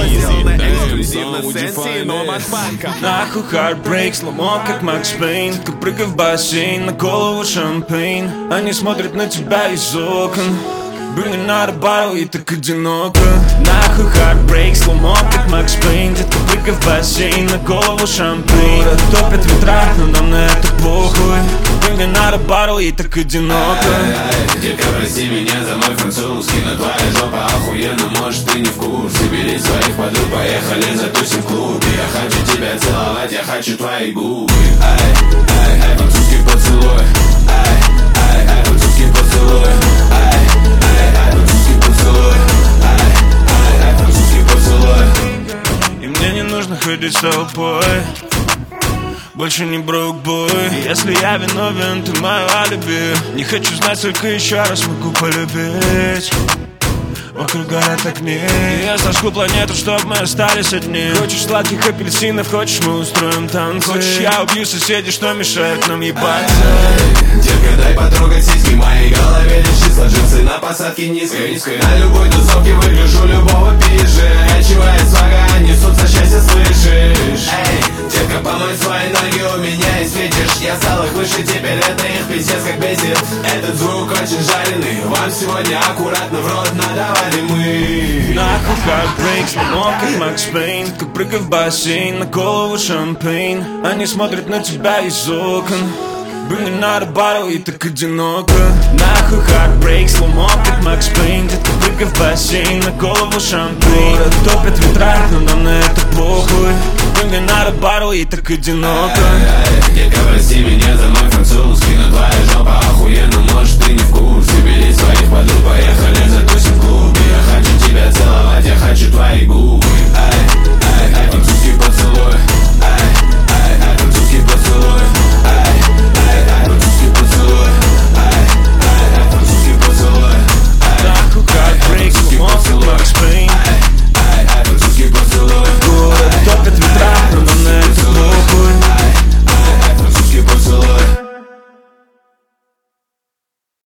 сделано эксклюзивно с Сенси, но от банка. Нахуй heartbreak, сломал как Макс Пейн. Как прыгай в бассейн, на голову шампейн. Они смотрят на тебя из окон. Блин, не надо бару и так одиноко. Нахуй heartbreak, сломал как Макс Пейн. Детка, прыгай в бассейн, на голову шампейн. Город топит ветра, но нам на это похуй. Блин, не надо бару и так одиноко. Детка, прости меня за мой французский, но твоя жопа охуенно, может ты не в курсе. Бери своих подруг, поехали затусим в клубе. Я хочу тебя целовать, я хочу твои губы. Ай, французский поцелуй. Ай, французский поцелуй. Ай, французский поцелуй. Ай, французский поцелуй. И мне не нужно ходить с толпой. Больше не брок-бой. Если я виновен, ты мое алиби. Не хочу знать, сколько еще раз могу полюбить. Вокруг горят огни. Я сожгу планету, чтоб мы остались одни. Хочешь сладких апельсинов, хочешь мы устроим танцы. Хочешь я убью соседей, что мешает нам ебаться. Детка, дай потрогать сиськи, в моей голове лишь числа джинсы на посадке низкой. На любой тусовке выгляжу любого пижи. Качивая свага, несутся счастье, слышишь? Эй, детка, помой свои ноги, у меня есть фетиш. Я стал их выше, теперь это их пиздец как бесит. Этот звук очень жареный, вам сегодня аккуратно в рот надавали мы. Нахуй heartbreak, сломал как Макс Пейн. Как прыгай в бассейн, на голову шампейн. Они смотрят на тебя из окон. Блин, не надо бару и так одиноко. Нахуй heartbreak, сломал как Макс Пейн. Детка, прыгай в бассейн, на голову шампейн. Город топит ветра, но нам на это похуй. Блин, не надо бару и так одиноко. Детка, прости меня за мой французский, но твоя жопа охуенно, может ты не в курсе. Бери своих подруг, поехали затусим в клуб.